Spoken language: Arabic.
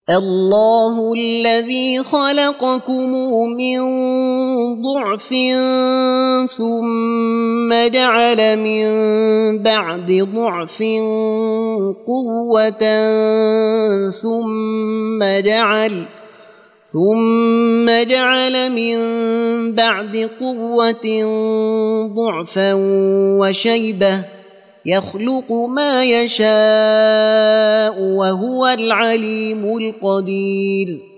الله الذي خلقكم من ضعف ثم جعل من بعد ضعف قوة ثم جعل من بعد قوة ضعفا وشيبة يخلق ما يشاء وهو العليم القدير.